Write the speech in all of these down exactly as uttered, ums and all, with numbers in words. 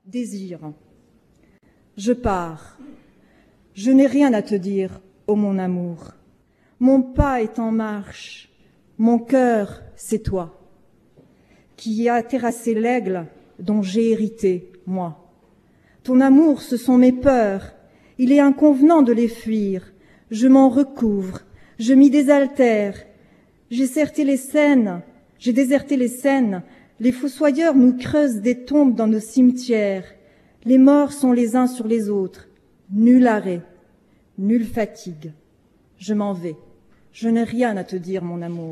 Désir. Je pars. Je n'ai rien à te dire, ô mon amour. Mon pas est en marche. Mon cœur, c'est toi, qui a terrassé l'aigle dont j'ai hérité, moi. Ton amour, ce sont mes peurs. Il est inconvenant de les fuir. Je m'en recouvre. Je m'y désaltère. J'ai déserté les scènes. J'ai déserté les scènes. Les fossoyeurs nous creusent des tombes dans nos cimetières. Les morts sont les uns sur les autres. Nul arrêt, nulle fatigue. Je m'en vais. Je n'ai rien à te dire, mon amour.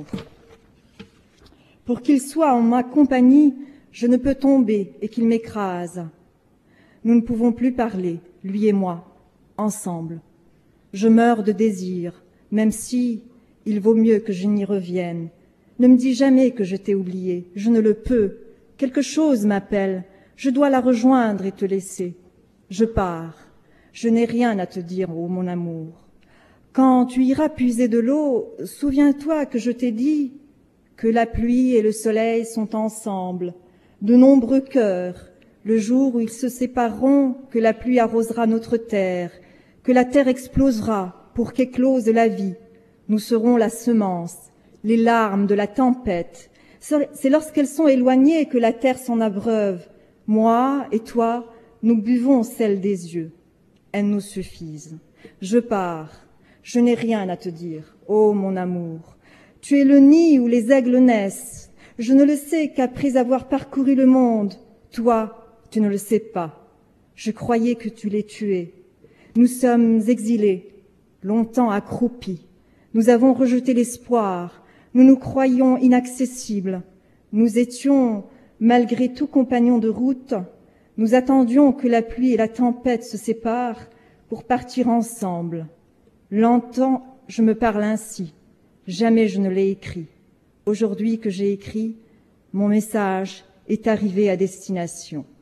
Pour qu'il soit en ma compagnie, je ne peux tomber et qu'il m'écrase. Nous ne pouvons plus parler, lui et moi, ensemble. Je meurs de désir, même si il vaut mieux que je n'y revienne. Ne me dis jamais que je t'ai oublié, je ne le peux. Quelque chose m'appelle, je dois la rejoindre et te laisser. Je pars, je n'ai rien à te dire, ô mon amour. Quand tu iras puiser de l'eau, souviens-toi que je t'ai dit que la pluie et le soleil sont ensemble, de nombreux cœurs, le jour où ils se sépareront, que la pluie arrosera notre terre, que la terre explosera pour qu'éclose la vie. Nous serons la semence, les larmes de la tempête. C'est lorsqu'elles sont éloignées que la terre s'en abreuve. Moi et toi, nous buvons celle des yeux. Elles nous suffisent. Je pars. Je n'ai rien à te dire, ô mon amour. Tu es le nid où les aigles naissent. Je ne le sais qu'après avoir parcouru le monde. Toi, tu ne le sais pas. Je croyais que tu l'es tué. Nous sommes exilés, longtemps accroupis. Nous avons rejeté l'espoir. Nous nous croyions inaccessibles. Nous étions, malgré tout compagnon de route, nous attendions que la pluie et la tempête se séparent pour partir ensemble. Longtemps, je me parle ainsi. Jamais je ne l'ai écrit. Aujourd'hui que j'ai écrit, mon message est arrivé à destination.